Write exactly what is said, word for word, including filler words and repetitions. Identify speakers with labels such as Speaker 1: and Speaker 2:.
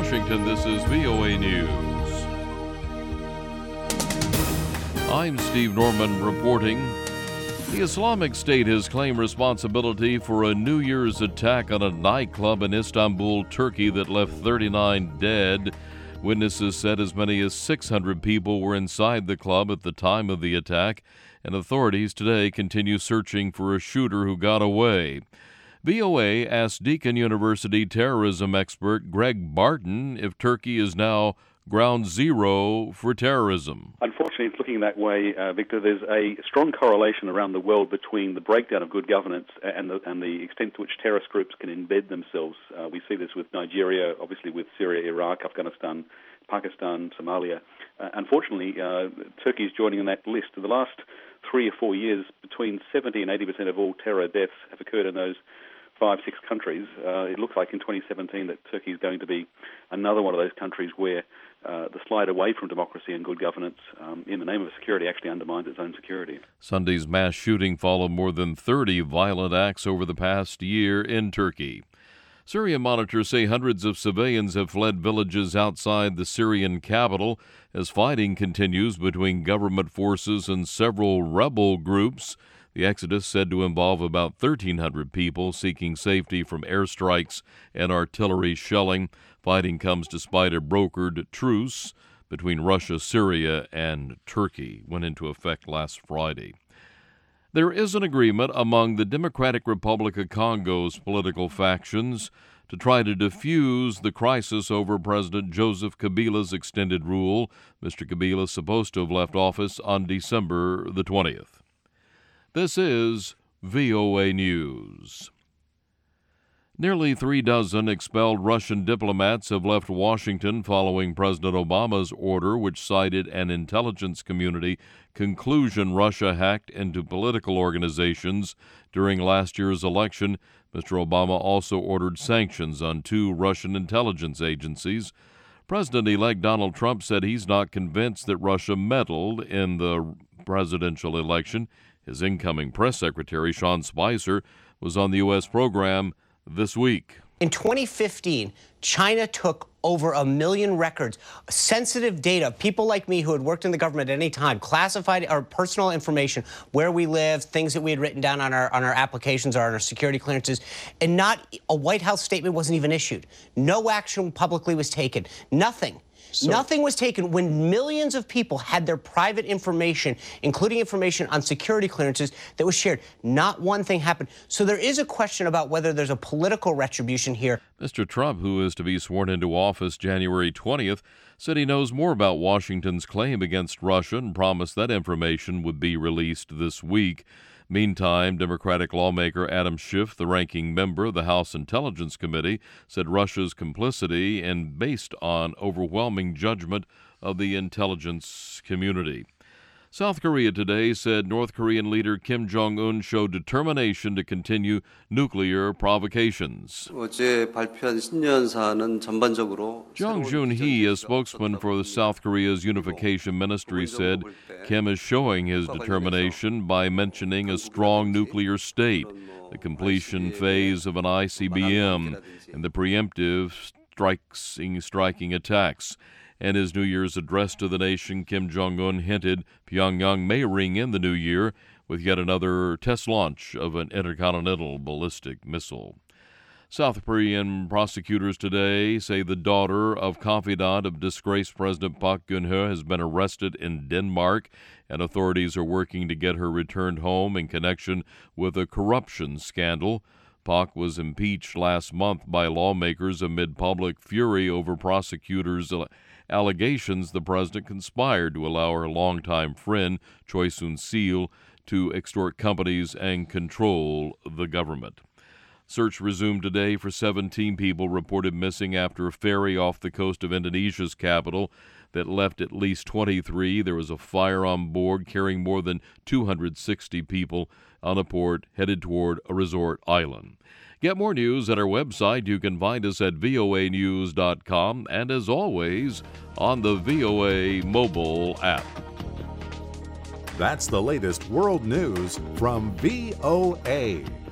Speaker 1: Washington, this is V O A News. I'm Steve Norman reporting. The Islamic State has claimed responsibility for a New Year's attack on a nightclub in Istanbul, Turkey that left thirty-nine dead. Witnesses said as many as six hundred people were inside the club at the time of the attack, and authorities today continue searching for a shooter who got away. V O A asked Deakin University terrorism expert Greg Barton if Turkey is now ground zero for terrorism.
Speaker 2: Unfortunately, it's looking that way, uh, Victor. There's a strong correlation around the world between the breakdown of good governance and the, and the extent to which terrorist groups can embed themselves. Uh, we see this with Nigeria, obviously with Syria, Iraq, Afghanistan, Pakistan, Somalia. Uh, unfortunately, uh, Turkey is joining in that list. In the last three or four years, between seventy and eighty percent of all terror deaths have occurred in those five, six countries. Uh, it looks like in twenty seventeen that Turkey is going to be another one of those countries where uh, the slide away from democracy and good governance um, in the name of security actually undermines its own security.
Speaker 1: Sunday's mass shooting followed more than thirty violent acts over the past year in Turkey. Syrian monitors say hundreds of civilians have fled villages outside the Syrian capital as fighting continues between government forces and several rebel groups. The exodus said to involve about thirteen hundred people seeking safety from airstrikes and artillery shelling. Fighting comes despite a brokered truce between Russia, Syria, and Turkey. Went into effect last Friday. There is an agreement among the Democratic Republic of Congo's political factions to try to defuse the crisis over President Joseph Kabila's extended rule. Mister Kabila is supposed to have left office on December the twentieth. This is V O A News. Nearly three dozen expelled Russian diplomats have left Washington following President Obama's order, which cited an intelligence community conclusion Russia hacked into political organizations during last year's election. Mister Obama also ordered sanctions on two Russian intelligence agencies. President-elect Donald Trump said he's not convinced that Russia meddled in the presidential election. His incoming press secretary, Sean Spicer, was on the U S program this week.
Speaker 3: In twenty fifteen, China took over a million records, sensitive data, people like me who had worked in the government at any time, classified our personal information, where we lived, things that we had written down on our on our applications or on our security clearances, and not a White House statement wasn't even issued. No action publicly was taken. Nothing. So, Nothing was taken when millions of people had their private information, including information on security clearances, that was shared. Not one thing happened. So there is a question about whether there's a political retribution here.
Speaker 1: Mister Trump, who is to be sworn into office January twentieth, said he knows more about Washington's claim against Russia and promised that information would be released this week. Meantime, Democratic lawmaker Adam Schiff, the ranking member of the House Intelligence Committee, said Russia's complicity and based on overwhelming judgment of the intelligence community. South Korea today said North Korean leader Kim Jong-un showed determination to continue nuclear provocations.
Speaker 4: 어제 발표한 신년사는 전반적으로
Speaker 1: Jong Joon-hee, a spokesman for the South Korea's unification ministry, said Kim is showing his determination by mentioning a strong nuclear state, the completion phase of an I C B M, and the preemptive striking, striking attacks. In his New Year's address to the nation, Kim Jong-un hinted Pyongyang may ring in the new year with yet another test launch of an intercontinental ballistic missile. South Korean prosecutors today say the daughter of confidant of disgraced President Park Geun-hye has been arrested in Denmark, and authorities are working to get her returned home in connection with a corruption scandal. Park was impeached last month by lawmakers amid public fury over prosecutors' allegations the president conspired to allow her longtime friend, Choi Soon-sil, to extort companies and control the government. Search resumed today for seventeen people reported missing after a ferry off the coast of Indonesia's capital that left at least twenty-three. There was a fire on board carrying more than two hundred sixty people on a port headed toward a resort island. Get more news at our website. You can find us at V O A news dot com and, as always, on the V O A mobile app.
Speaker 5: That's the latest world news from V O A.